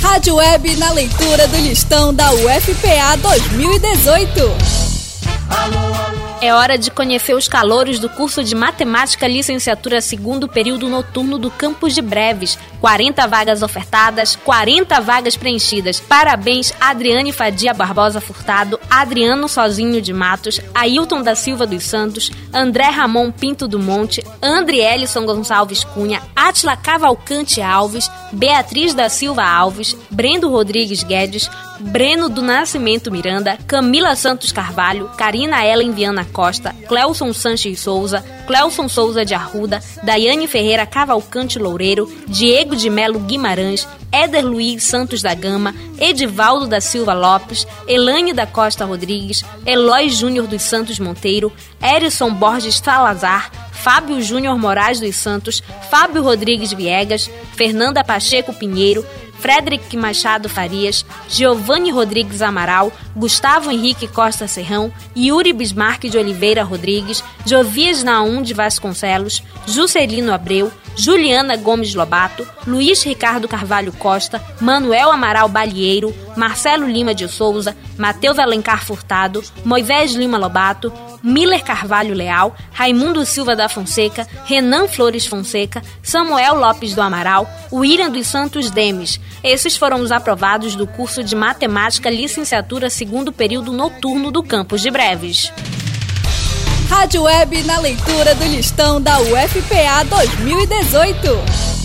Rádio Web na leitura do listão da UFPA 2018. É hora de conhecer os calouros do curso de Matemática Licenciatura segundo período noturno do Campus de Breves. 40 vagas ofertadas, 40 vagas preenchidas. Parabéns Adriane Fadia Barbosa Furtado, Adriano Sozinho de Matos, Ailton da Silva dos Santos, André Ramon Pinto do Monte, Andrielson Gonçalves Cunha, Átila Cavalcante Alves, Beatriz da Silva Alves, Brendo Rodrigues Guedes, Breno do Nascimento Miranda, Camila Santos Carvalho, Karina Ellen Viana Costa, Cleuson Sanches Souza, Cleuson Souza de Arruda, Daiane Ferreira Cavalcante Loureiro, Diego de Melo Guimarães, Éder Luiz Santos da Gama, Edivaldo da Silva Lopes, Elaine da Costa Rodrigues, Eloy Júnior dos Santos Monteiro, Erison Borges Salazar, Fábio Júnior Moraes dos Santos, Fábio Rodrigues Viegas, Fernanda Pacheco Pinheiro, Frederic Machado Farias, Giovanni Rodrigues Amaral, Gustavo Henrique Costa Serrão, Yuri Bismarck de Oliveira Rodrigues, Jovias Naum de Vasconcelos, Juscelino Abreu, Juliana Gomes Lobato, Luiz Ricardo Carvalho Costa, Manuel Amaral Balieiro, Marcelo Lima de Souza, Matheus Alencar Furtado, Moisés Lima Lobato, Miller Carvalho Leal, Raimundo Silva da Fonseca, Renan Flores Fonseca, Samuel Lopes do Amaral, William dos Santos Demes. Esses foram os aprovados do curso de Matemática Licenciatura segundo período noturno do Campus de Breves. Rádio Web na leitura do listão da UFPA 2018.